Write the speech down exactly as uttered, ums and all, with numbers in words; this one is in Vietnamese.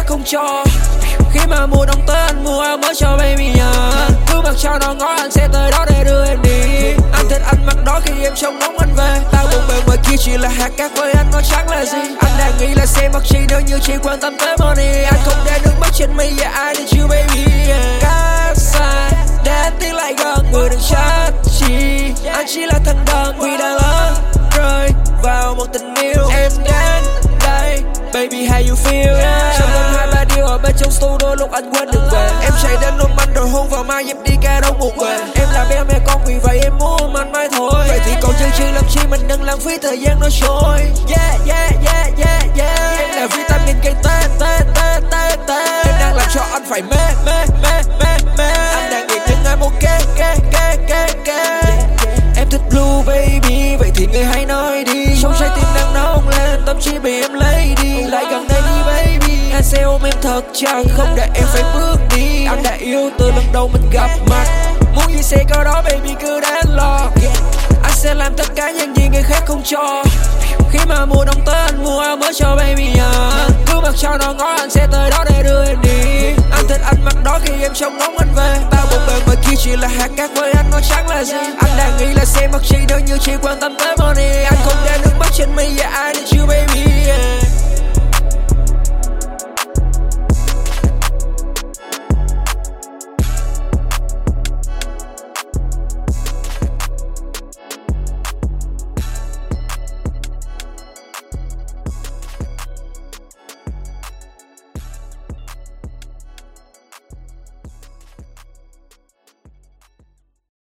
không cho. Khi mà mùa đông tới anh mua áo mới cho baby nhờ. Cứ mặc cho nó ngó anh sẽ tới đó để đưa em đi. Anh thích anh mặc đó khi em trông nóng anh về. Tao buồn bề ngoài kia chỉ là hạt cát với anh nó chẳng là gì. Anh đang nghĩ là xem mặc chi nếu như chỉ quan tâm tới money. Anh không để nước mắt trên mi, yeah I need you baby yeah. Cách xa để tiến lại gần, người đừng trách chi. Anh chỉ là thằng đần vì đã lỡ rơi vào một tình yêu. Em đến đây baby how you feel yeah. Trong tâm hai ba điều ở bên trong studio lúc anh quên được về. Em chạy đến ôm anh rồi hôn vào mai em đi ca đâu một về. Em là bé mẹ con vì vậy em muốn anh mãi thôi. Vậy thì còn chân chừng làm chi mình đừng lãng phí thời gian nó trôi. Yeah yeah yeah yeah yeah. Em là vitamin gây tê tê tê tê tê. Em đang làm cho anh phải mê mê mê mê mê. Anh đang nghĩ những ai một kê kê kê kê kê. Em thích blue baby vậy thì người hãy nói đi. Trong trái tim đang nóng lên tâm trí bị em lấy đi. Lại gần đây đi baby, anh sẽ ôm em thật chặt không để em phải bước đi. Anh đã yêu từ lần đầu mình gặp mặt, muốn gì sẽ có đó baby cứ đáng lo. Anh sẽ làm tất cả những gì người khác không cho. Khi mà mùa đông tới anh mua áo mới cho baby nhờ. Cứ mặc cho nó ngó anh sẽ tới đó để đưa em đi. Anh thích anh mặc đó khi em trông nóng anh về. Tao buồn bề ngoài kia chỉ là hạt cát với anh nó chẳng là gì. Anh đang nghĩ là xem mặc chi nếu như chỉ quan tâm tới money. Anh không để nước mắt trên mi, yeah I need you baby yeah.